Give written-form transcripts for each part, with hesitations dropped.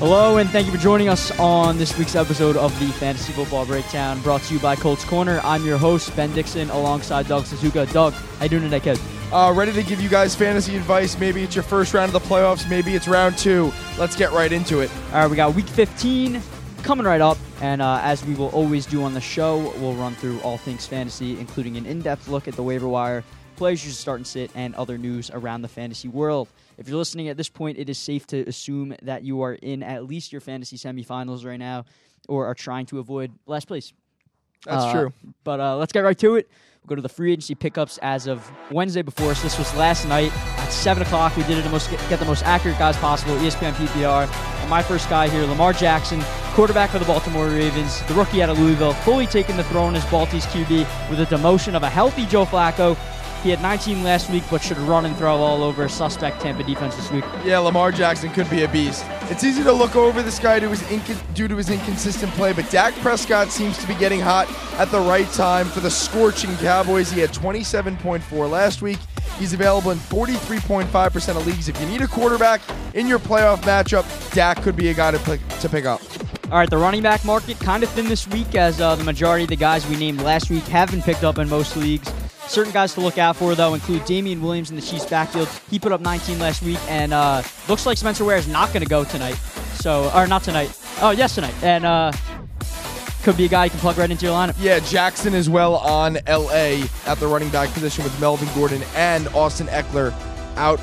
Hello, and thank you for joining us on this week's episode of the Fantasy Football Breakdown, brought to you by Colts Corner. I'm your host, Ben Dixon, alongside Doug Suzuka. Doug, how you doing today, kid? Ready to give you guys fantasy advice. Maybe it's your first round of the playoffs. Maybe it's round 2. Let's get right into it. All right, we got Week 15 coming right up, and as we will always do on the show, we'll run through all things fantasy, including an in-depth look at the waiver wire, players you should start and sit, and other news around the fantasy world. If you're listening at this point, it is safe to assume that you are in at least your fantasy semifinals right now, or are trying to avoid last place. That's true. But let's get right to it. We'll go to the free agency pickups as of Wednesday before us. This was last night at 7 o'clock. We did it to get the most accurate guys possible, ESPN PPR. And my first guy here, Lamar Jackson, quarterback for the Baltimore Ravens, the rookie out of Louisville, fully taking the throne as Balti's QB with a demotion of a healthy Joe Flacco. He had 19 last week, but should run and throw all over suspect Tampa defense this week. Yeah, Lamar Jackson could be a beast. It's easy to look over this guy due to his inconsistent play, but Dak Prescott seems to be getting hot at the right time for the scorching Cowboys. He had 27.4 last week. He's available in 43.5% of leagues. If you need a quarterback in your playoff matchup, Dak could be a guy to pick up. All right, the running back market kind of thin this week, as the majority of the guys we named last week have been picked up in most leagues. Certain guys to look out for, though, include Damian Williams in the Chiefs' backfield. He put up 19 last week, and looks like Spencer Ware is not going to go tonight. Or not tonight. Oh, yes, tonight. And could be a guy you can plug right into your lineup. Yeah, Jackson as well on L.A. at the running back position with Melvin Gordon and Austin Eckler out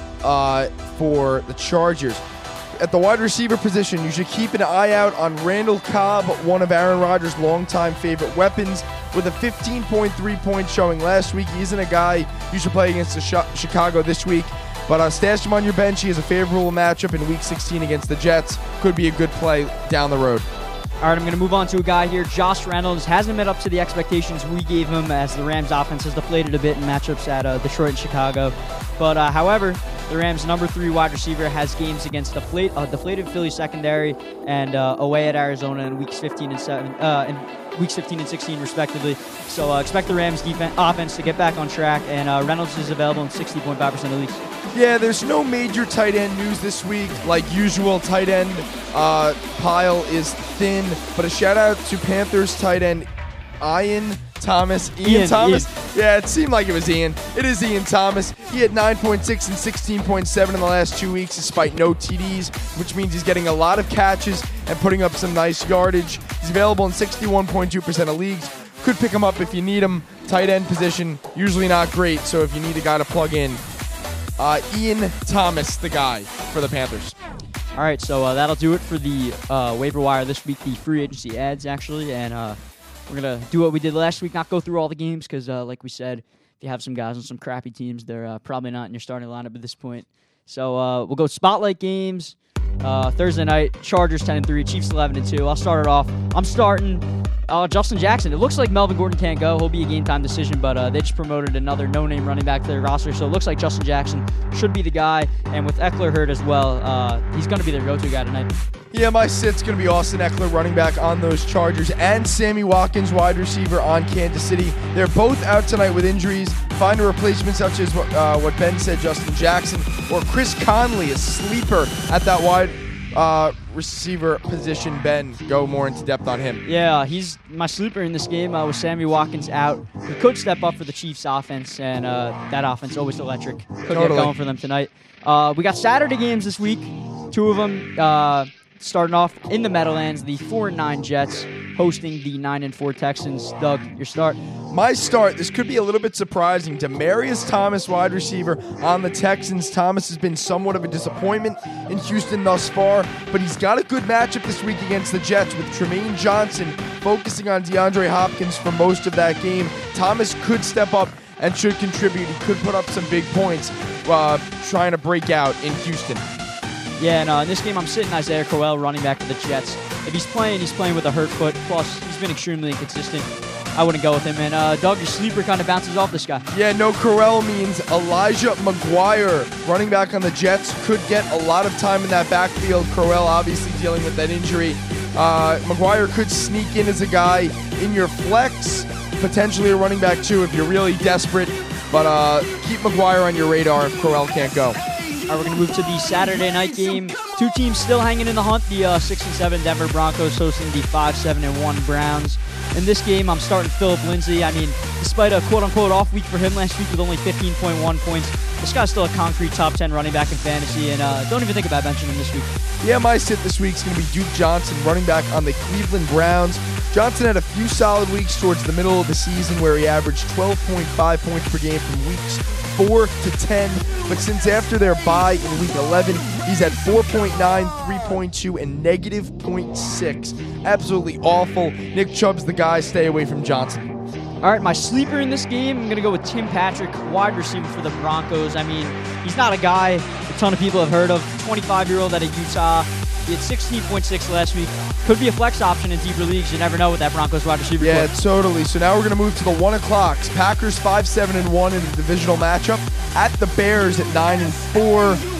for the Chargers. At the wide receiver position, you should keep an eye out on Randall Cobb, one of Aaron Rodgers' longtime favorite weapons, with a 15.3 point showing last week. He isn't a guy you should play against Chicago this week, but stash him on your bench. He has a favorable matchup in Week 16 against the Jets. Could be a good play down the road. All right, I'm going to move on to a guy here. Josh Reynolds hasn't met up to the expectations we gave him, as the Rams' offense has deflated a bit in matchups at Detroit and Chicago. But however, the Rams' number 3 wide receiver has games against deflated Philly secondary and away at Arizona in weeks 15 and 16 respectively. So expect the Rams' offense to get back on track, and Reynolds is available in 60.5% of leagues. Yeah, there's no major tight end news this week. Like usual, tight end pile is thin, but a shout out to Panthers tight end Ian Thomas. Ian Thomas? Yeah, it seemed like it was Ian. It is Ian Thomas. He had 9.6 and 16.7 in the last 2 weeks despite no TDs, which means he's getting a lot of catches and putting up some nice yardage. He's available in 61.2% of leagues. Could pick him up if you need him. Tight end position, usually not great, so if you need a guy to plug in, Ian Thomas, the guy for the Panthers. All right, so that'll do it for the waiver wire this week, the free agency ads, actually, and we're going to do what we did last week, not go through all the games, because like we said, if you have some guys on some crappy teams, they're probably not in your starting lineup at this point. So we'll go spotlight games. Thursday night, Chargers 10-3, Chiefs 11-2. I'll start it off. I'm starting Justin Jackson. It looks like Melvin Gordon can't go. He'll be a game-time decision, but they just promoted another no-name running back to their roster, so it looks like Justin Jackson should be the guy. And with Eckler hurt as well, he's going to be their go-to guy tonight. Yeah, my sit's going to be Austin Eckler, running back on those Chargers, and Sammy Watkins, wide receiver on Kansas City. They're both out tonight with injuries. Find a replacement such as what Ben said, Justin Jackson, or Chris Conley, a sleeper at that wide receiver position. Ben, go more into depth on him. Yeah, he's my sleeper in this game with Sammy Watkins out. He could step up for the Chiefs' offense, and that offense always electric. Could get going for them tonight. We got Saturday games this week. 2 of them starting off in the Meadowlands, the 4-9 Jets hosting the 9-4 Texans. Doug, your start. My start, this could be a little bit surprising. Demaryius Thomas, wide receiver on the Texans. Thomas has been somewhat of a disappointment in Houston thus far, but he's got a good matchup this week against the Jets with Tremaine Johnson focusing on DeAndre Hopkins for most of that game. Thomas could step up and should contribute. He could put up some big points trying to break out in Houston. Yeah, and in this game, I'm sitting Isaiah Crowell, running back for the Jets. If he's playing with a hurt foot. Plus, he's been extremely inconsistent. I wouldn't go with him. And Doug, your sleeper kind of bounces off this guy. Yeah, no, Crowell means Elijah McGuire, running back on the Jets, could get a lot of time in that backfield. Crowell obviously dealing with that injury. McGuire could sneak in as a guy in your flex, potentially a running back too if you're really desperate. But keep McGuire on your radar if Crowell can't go. All right, we're going to move to the Saturday night game. Two teams still hanging in the hunt. The 6-7 Denver Broncos hosting the 5-7-1 Browns. In this game, I'm starting Phillip Lindsay. I mean, despite a quote-unquote off week for him last week with only 15.1 points, this guy's still a concrete top 10 running back in fantasy, and don't even think about benching him this week. Yeah, my sit this week is going to be Duke Johnson, running back on the Cleveland Browns. Johnson had a few solid weeks towards the middle of the season where he averaged 12.5 points per game from weeks 4 to 10. But since after their bye in week 11, he's had 4.9, 3.2, and negative 0.6. Absolutely awful. Nick Chubb's the guy. Stay away from Johnson. All right, my sleeper in this game, I'm going to go with Tim Patrick, wide receiver for the Broncos. I mean, he's not a guy a ton of people have heard of. 25-year-old out of Utah. He had 16.6 last week. Could be a flex option in deeper leagues. You never know with that Broncos wide receiver. Yeah, totally. So now we're going to move to the 1 o'clocks. Packers 5-7-1 in the divisional matchup at the Bears at 9-4.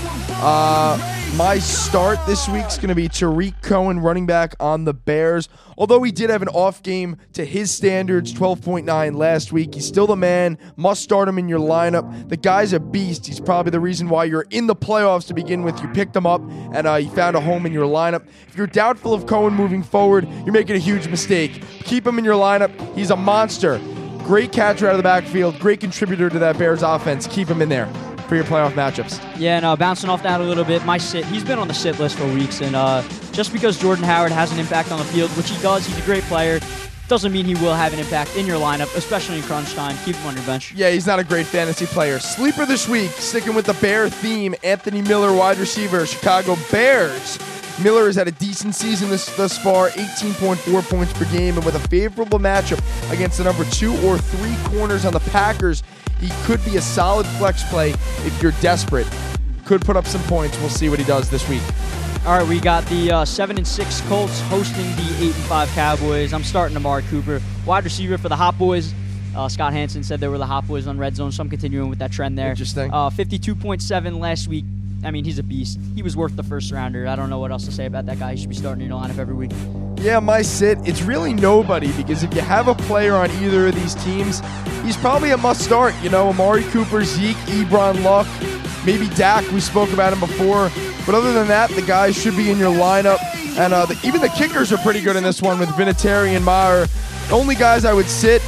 My start this week is going to be Tariq Cohen, running back on the Bears. Although he did have an off game to his standards, 12.9 last week, he's still the man. Must start him in your lineup. The guy's a beast. He's probably the reason why you're in the playoffs to begin with. You picked him up, and you found a home in your lineup. If you're doubtful of Cohen moving forward, you're making a huge mistake. Keep him in your lineup. He's a monster. Great catcher out of the backfield. Great contributor to that Bears offense. Keep him in there for your playoff matchups. Yeah, and bouncing off that a little bit, my sit, he's been on the sit list for weeks, and just because Jordan Howard has an impact on the field, which he does, he's a great player, doesn't mean he will have an impact in your lineup, especially in crunch time. Keep him on your bench. Yeah, he's not a great fantasy player. Sleeper this week, sticking with the Bear theme, Anthony Miller, wide receiver, Chicago Bears. Miller has had a decent season thus far, 18.4 points per game, and with a favorable matchup against the number 2 or 3 corners on the Packers, he could be a solid flex play if you're desperate. Could put up some points. We'll see what he does this week. All right, we got the 7-6 Colts hosting the 8-5 Cowboys. I'm starting Amari Cooper, wide receiver for the Hot Boys. Scott Hansen said they were the Hot Boys on Red Zone, so I'm continuing with that trend there. Interesting. 52.7 last week. I mean, he's a beast. He was worth the first rounder. I don't know what else to say about that guy. He should be starting in your lineup every week. Yeah, my sit, it's really nobody, because if you have a player on either of these teams, he's probably a must start. You know, Amari Cooper, Zeke, Ebron, Luck, maybe Dak. We spoke about him before. But other than that, the guys should be in your lineup. And even the kickers are pretty good in this one with Vinatieri and Meyer. The only guys I would sit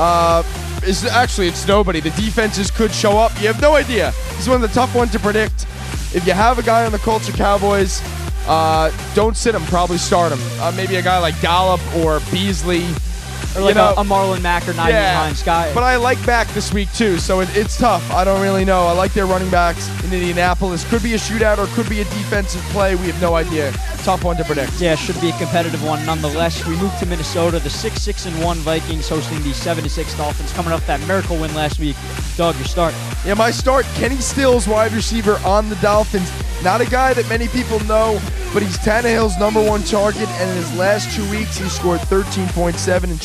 it's nobody. The defenses could show up. You have no idea. This is one of the tough ones to predict. If you have a guy on the Colts or Cowboys, don't sit him. Probably start him. Maybe a guy like Gallup or Beasley. Or like a Marlon Mack or Nyheim Hines guy. But I like Mack this week too, so it's tough. I don't really know. I like their running backs in Indianapolis. Could be a shootout or could be a defensive play. We have no idea. Tough one to predict. Yeah, should be a competitive one nonetheless. We move to Minnesota. The 6-6-1 Vikings hosting the 7-6 Dolphins, coming off that miracle win last week. Doug, your start. Yeah, my start, Kenny Stills, wide receiver on the Dolphins. Not a guy that many people know, but he's Tannehill's number 1 target, and in his last 2 weeks, he scored 13.7 and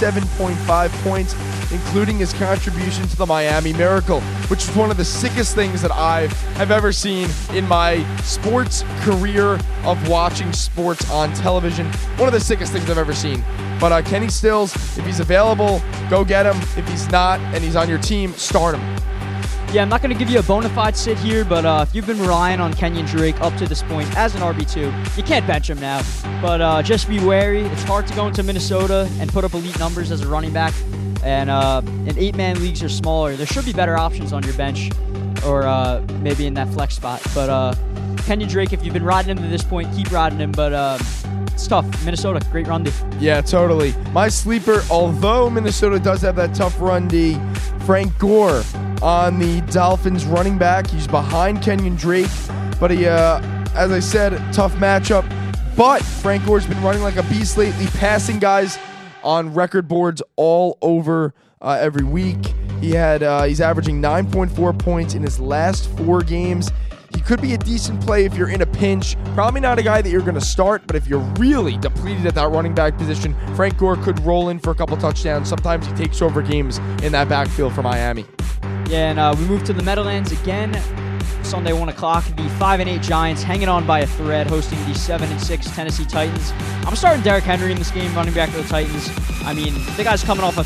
27.5 points, including his contribution to the Miami Miracle, which is one of the sickest things that I have ever seen in my sports career of watching sports on television. One of the sickest things I've ever seen. But Kenny Stills, if he's available, go get him. If he's not and he's on your team, start him. Yeah, I'm not going to give you a bona fide sit here, but if you've been relying on Kenyon Drake up to this point as an RB2, you can't bench him now. But just be wary. It's hard to go into Minnesota and put up elite numbers as a running back. And in 8-man leagues or smaller, there should be better options on your bench or maybe in that flex spot. But Kenyon Drake, if you've been riding him to this point, keep riding him. But it's tough. Minnesota, great run D. Yeah, totally. My sleeper, although Minnesota does have that tough run D, Frank Gore on the Dolphins running back. He's behind Kenyon Drake, but he, as I said, tough matchup. But Frank Gore's been running like a beast lately, passing guys on record boards all over every week. He's averaging 9.4 points in his last 4 games. He could be a decent play if you're in a pinch. Probably not a guy that you're going to start, but if you're really depleted at that running back position, Frank Gore could roll in for a couple touchdowns. Sometimes he takes over games in that backfield for Miami. Yeah, and we move to the Meadowlands again. Sunday, 1 o'clock. The 5-8 Giants hanging on by a thread, hosting the 7-6 Tennessee Titans. I'm starting Derrick Henry in this game, running back for the Titans. I mean, the guy's coming off a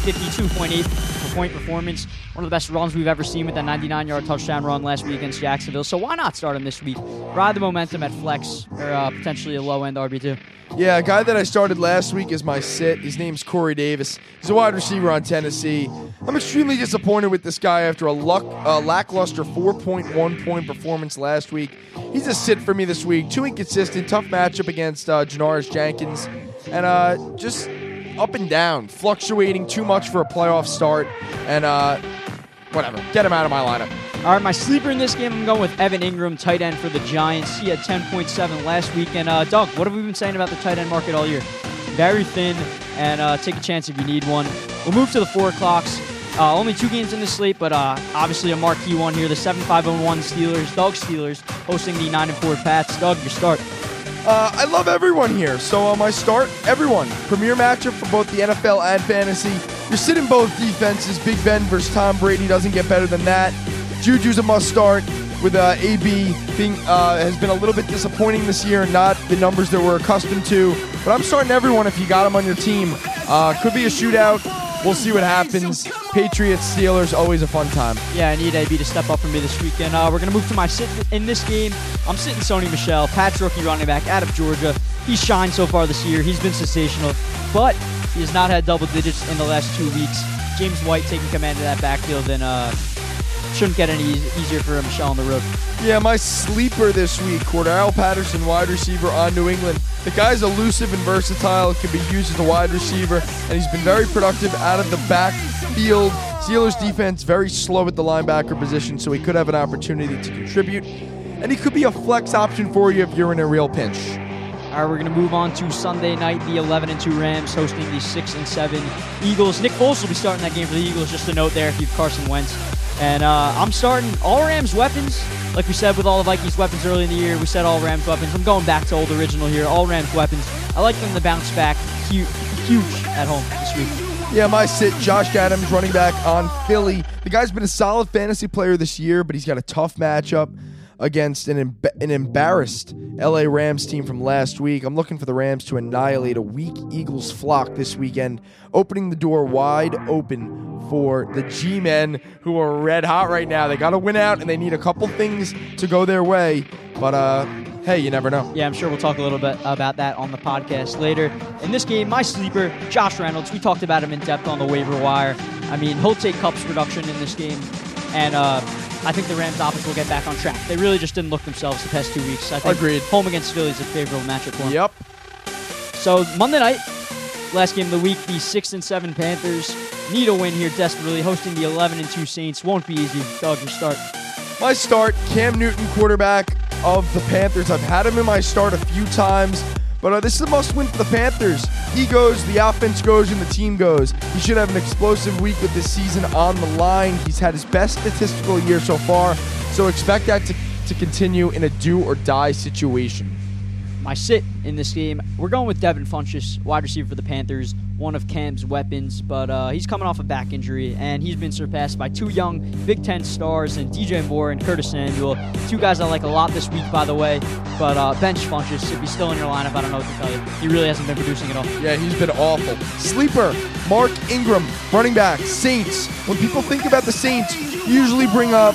52.8 point performance. One of the best runs we've ever seen with that 99-yard touchdown run last week against Jacksonville. So why not start him this week? Ride the momentum at flex or potentially a low-end RB2. Yeah, a guy that I started last week is my sit. His name's Corey Davis. He's a wide receiver on Tennessee. I'm extremely disappointed with this guy after a lackluster 4.1 point performance last week. He's a sit for me this week. Too inconsistent, tough matchup against Janoris Jenkins. And just up and down, fluctuating too much for a playoff start. And whatever, get him out of my lineup. All right, my sleeper in this game, I'm going with Evan Ingram, tight end for the Giants. He had 10.7 last week. And Doug, what have we been saying about the tight end market all year? Very thin, and take a chance if you need one. We'll move to the 4 o'clocks. Only 2 games in the slate, but obviously a marquee one here. The 7-5-1 Steelers, Doug Steelers, hosting the 9-4 Pats. Doug, your start. I love everyone here. So my start, everyone. Premier matchup for both the NFL and fantasy. You're sitting both defenses. Big Ben versus Tom Brady doesn't get better than that. Juju's a must start with AB being has been a little bit disappointing this year, not the numbers that we're accustomed to. But I'm starting everyone if you got him on your team. Could be a shootout. We'll see what happens. Patriots, Steelers, always a fun time. Yeah, I need AB to step up for me this weekend. We're going to move to my sit in this game. I'm sitting Sony Michel, Pat's rookie running back out of Georgia. He's shined so far this year. He's been sensational, but he has not had double digits in the last 2 weeks. James White taking command of that backfield, and shouldn't get any easier for Michel on the road. Yeah, my sleeper this week, Cordarrelle Patterson, wide receiver on New England. The guy's elusive and versatile, can be used as a wide receiver, and he's been very productive out of the backfield. Steelers defense very slow at the linebacker position, so he could have an opportunity to contribute. And he could be a flex option for you if you're in a real pinch. All right, we're going to move on to Sunday night, the 11-2 Rams hosting the 6-7 Eagles. Nick Foles will be starting that game for the Eagles, just a note there if you've Carson Wentz. And I'm starting all Rams weapons. Like we said with all the Vikings weapons early in the year, we said all Rams weapons. I'm going back to old original here, all Rams weapons. I like them to bounce back huge at home this week. Yeah, my sit, Josh Adams, running back on Philly. The guy's been a solid fantasy player this year, but he's got a tough matchup against an embarrassed LA Rams team from last week. I'm looking for the Rams to annihilate a weak Eagles flock this weekend, opening the door wide open for the G-Men, who are red hot right now. They got to win out, and they need a couple things to go their way. But, hey, you never know. Yeah, I'm sure we'll talk a little bit about that on the podcast later. In this game, my sleeper, Josh Reynolds. We talked about him in depth on the waiver wire. I mean, he'll take Kupp's production in this game, and I think the Rams' offense will get back on track. They really just didn't look themselves the past 2 weeks. I think Agreed. Home against Philly is a favorable matchup for them. Yep. So Monday night, last game of the week, the 6-7 Panthers need a win here desperately, hosting the 11-2 Saints. Won't be easy. Doug, your start. My start, Cam Newton, quarterback of the Panthers. I've had him in my start a few times, but this is a must-win for the Panthers. He goes, the offense goes, and the team goes. He should have an explosive week with this season on the line. He's had his best statistical year so far, so expect that to continue in a do-or-die situation. My sit in this game, we're going with Devin Funchess, wide receiver for the Panthers, one of Cam's weapons, but he's coming off a back injury, and he's been surpassed by 2 young Big Ten stars in DJ Moore and Curtis Samuel. 2 guys I like a lot this week, by the way, but bench Funchess, if he's still in your lineup, I don't know what to tell you. He really hasn't been producing at all. Yeah, he's been awful. Sleeper, Mark Ingram, running back, Saints. When people think about the Saints, you usually bring up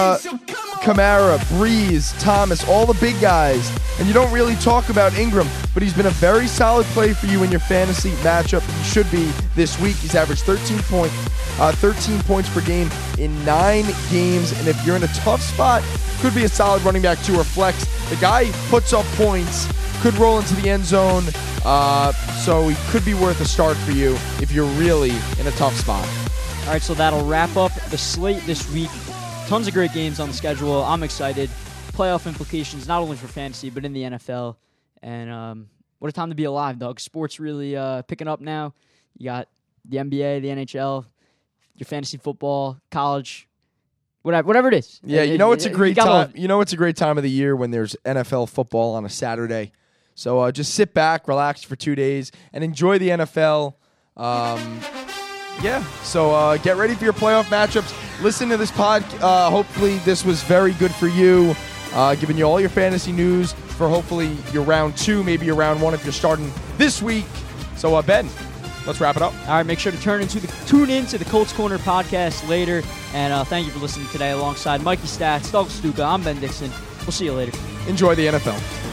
Kamara, Breeze, Thomas, all the big guys, and you don't really talk about Ingram, but he's been a very solid play for you in your fantasy matchup. He should be this week. He's averaged 13 points per game in 9 games, and if you're in a tough spot, could be a solid running back too, or flex. The guy puts up points, could roll into the end zone, so he could be worth a start for you if you're really in a tough spot. All right, so that'll wrap up the slate this week. Tons of great games on the schedule. I'm excited. Playoff implications, not only for fantasy, but in the NFL. And what a time to be alive, Doug. Sports really picking up now. You got the NBA, the NHL, your fantasy football, college, whatever it is. Yeah, it's a great time. It's a great time of the year when there's NFL football on a Saturday. So just sit back, relax for 2 days, and enjoy the NFL. Yeah, so get ready for your playoff matchups. Listen to this pod. Hopefully this was very good for you, giving you all your fantasy news for hopefully your round 2, maybe your round 1 if you're starting this week. So, Ben, let's wrap it up. All right, make sure to tune into the Colts Corner podcast later. And thank you for listening today alongside Mikey Stats, Doug Stuka. I'm Ben Dixon. We'll see you later. Enjoy the NFL.